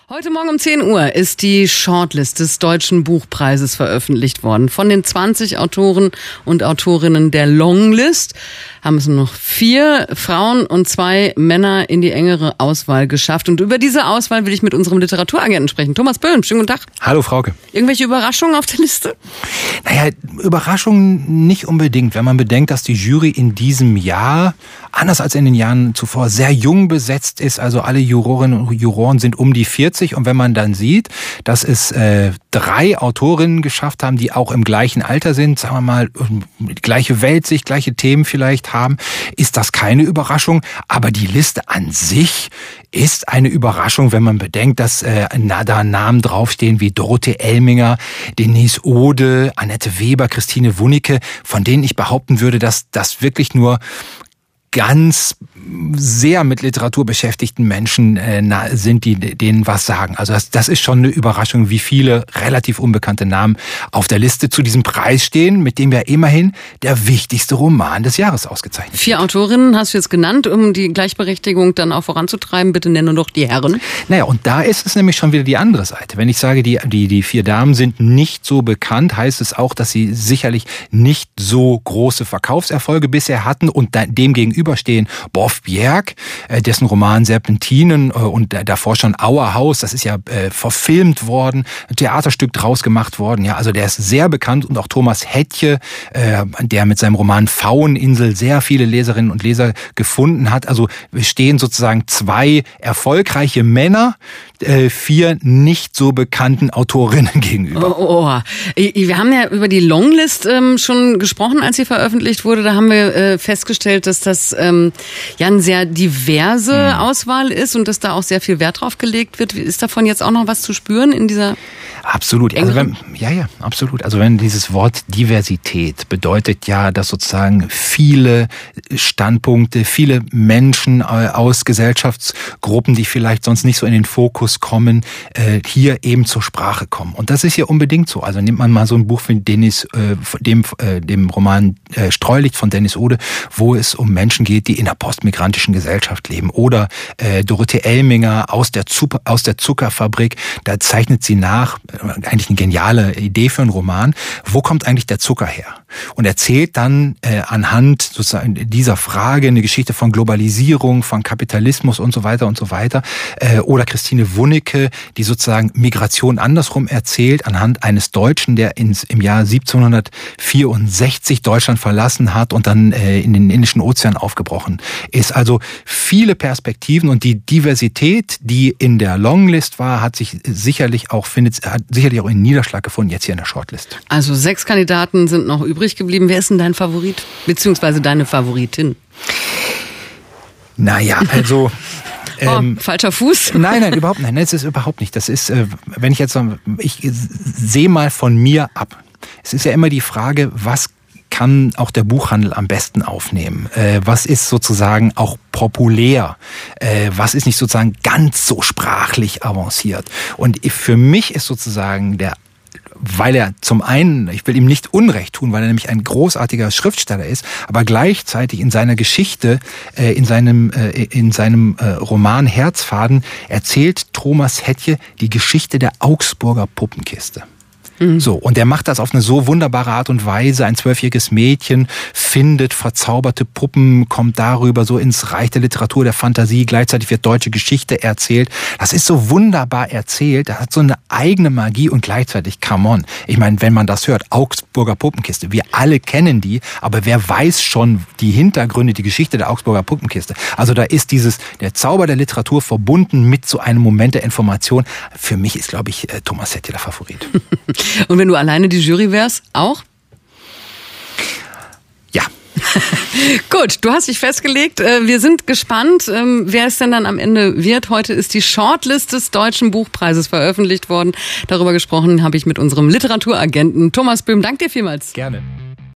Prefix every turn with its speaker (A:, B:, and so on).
A: Heute Morgen um 10 Uhr ist die Shortlist des Deutschen Buchpreises veröffentlicht worden. Von den 20 Autoren und Autorinnen der Longlist haben es nur noch 4 Frauen und 2 Männer in die engere Auswahl geschafft. Und über diese Auswahl will ich mit unserem Literaturagenten sprechen. Thomas Böhm, schönen guten Tag.
B: Hallo Frauke.
A: Irgendwelche Überraschungen auf der Liste?
B: Naja, Überraschungen nicht unbedingt, wenn man bedenkt, dass die Jury in diesem Jahr, anders als in den Jahren zuvor, sehr jung besetzt ist. Also alle Jurorinnen und Juroren sind um die 40. Und wenn man dann sieht, dass es 3 Autorinnen geschafft haben, die auch im gleichen Alter sind, sagen wir mal, gleiche Weltsicht, gleiche Themen vielleicht haben, ist das keine Überraschung. Aber die Liste an sich ist eine Überraschung, wenn man bedenkt, dass da Namen draufstehen wie Dorothee Elminger, Denise Ode, Annette Weber, Christine Wunicke, von denen ich behaupten würde, dass das wirklich nur ganz sehr mit Literatur beschäftigten Menschen sind, die denen was sagen. Also das ist schon eine Überraschung, wie viele relativ unbekannte Namen auf der Liste zu diesem Preis stehen, mit dem ja immerhin der wichtigste Roman des Jahres ausgezeichnet wird.
A: 4 Autorinnen hast du jetzt genannt, um die Gleichberechtigung dann auch voranzutreiben. Bitte nenne doch die Herren.
B: Naja, und da ist es nämlich schon wieder die andere Seite. Wenn ich sage, die 4 Damen sind nicht so bekannt, heißt es auch, dass sie sicherlich nicht so große Verkaufserfolge bisher hatten und dem gegenüber stehen Bof Bjerg, dessen Roman Serpentinen und davor schon Auerhaus, das ist ja verfilmt worden, ein Theaterstück draus gemacht worden. Ja, also der ist sehr bekannt, und auch Thomas Hettche, der mit seinem Roman Pfaueninsel sehr viele Leserinnen und Leser gefunden hat. Also wir stehen sozusagen 2 erfolgreiche Männer 4 nicht so bekannten Autorinnen gegenüber.
A: Wir haben ja über die Longlist schon gesprochen, als sie veröffentlicht wurde. Da haben wir festgestellt, dass das ja eine sehr diverse Auswahl ist und dass da auch sehr viel Wert drauf gelegt wird. Ist davon jetzt auch noch was zu spüren in dieser?
B: Absolut. Also absolut. Also wenn dieses Wort Diversität bedeutet ja, dass sozusagen viele Standpunkte, viele Menschen aus Gesellschaftsgruppen, die vielleicht sonst nicht so in den Fokus kommen, hier eben zur Sprache kommen. Und das ist ja unbedingt so. Also nimmt man mal so ein Buch von dem Roman Streulicht von Denise Ode, wo es um Menschen geht, die in der postmigrantischen Gesellschaft leben. Oder Dorothee Elminger aus der Zuckerfabrik. Da zeichnet sie nach, eigentlich eine geniale Idee für einen Roman, wo kommt eigentlich der Zucker her? Und erzählt dann anhand sozusagen dieser Frage eine Geschichte von Globalisierung, von Kapitalismus und so weiter und so weiter. Oder Christine Wunicke, die sozusagen Migration andersrum erzählt, anhand eines Deutschen, der im Jahr 1764 Deutschland verlassen hat und dann in den Indischen Ozean aufgebrochen ist. Also viele Perspektiven, und die Diversität, die in der Longlist war, hat sicherlich auch einen Niederschlag gefunden jetzt hier in der Shortlist.
A: Also 6 Kandidaten sind noch übrig geblieben. Wer ist denn dein Favorit? Beziehungsweise deine Favoritin?
B: Naja, also
A: falscher Fuß?
B: Nein, überhaupt nicht. Das ist überhaupt nicht. Das ist, wenn ich sehe mal von mir ab. Es ist ja immer die Frage, was kann auch der Buchhandel am besten aufnehmen? Was ist sozusagen auch populär? Was ist nicht sozusagen ganz so sprachlich avanciert? Und für mich ist sozusagen weil er zum einen, ich will ihm nicht Unrecht tun, weil er nämlich ein großartiger Schriftsteller ist, aber gleichzeitig in seiner Geschichte, in seinem Roman Herzfaden erzählt Thomas Hettche die Geschichte der Augsburger Puppenkiste. So, und er macht das auf eine so wunderbare Art und Weise. Ein 12-jähriges Mädchen findet verzauberte Puppen, kommt darüber so ins Reich der Literatur, der Fantasie. Gleichzeitig wird deutsche Geschichte erzählt. Das ist so wunderbar erzählt. Das hat so eine eigene Magie, und gleichzeitig, come on. Ich meine, wenn man das hört, Augsburger Puppenkiste, wir alle kennen die, aber wer weiß schon die Hintergründe, die Geschichte der Augsburger Puppenkiste? Also da ist der Zauber der Literatur verbunden mit so einem Moment der Information. Für mich ist, glaube ich, Thomas Hettche der Favorit.
A: Und wenn du alleine die Jury wärst, auch?
B: Ja.
A: Gut, du hast dich festgelegt. Wir sind gespannt, wer es denn dann am Ende wird. Heute ist die Shortlist des Deutschen Buchpreises veröffentlicht worden. Darüber gesprochen habe ich mit unserem Literaturagenten Thomas Böhm. Danke dir vielmals.
B: Gerne.